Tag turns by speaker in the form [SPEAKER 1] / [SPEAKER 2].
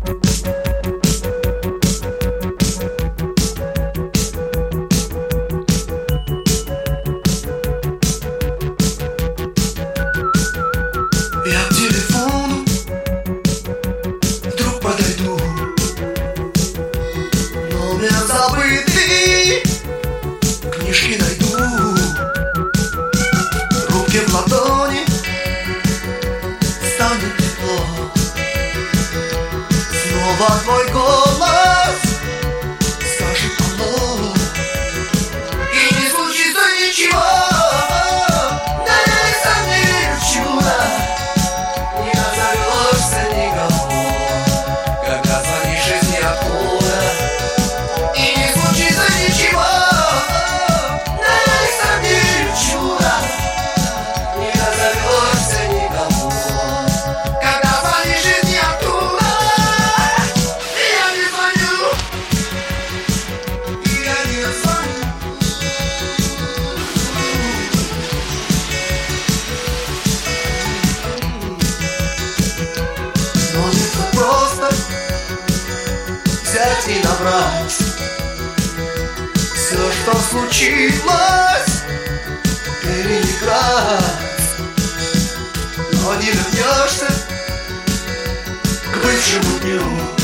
[SPEAKER 1] Я к телефону вдруг подойду, номер забытый, книжки найду. Руки в ладони, станет тепло. Снова твой голос скажет алло. И не случится ничего, да я и сам не верю в чудо. Не назовешься никому, когда звонишь из ниоткуда. И не случится ничего, да я и сам не верю в чудо. Не назовешься никому, когда звонишь из ниоткуда. И я не звоню, и я не звоню. Но не так просто взять и набрать все, что случилось, переиграть. Но не вернешься к бывшему дню.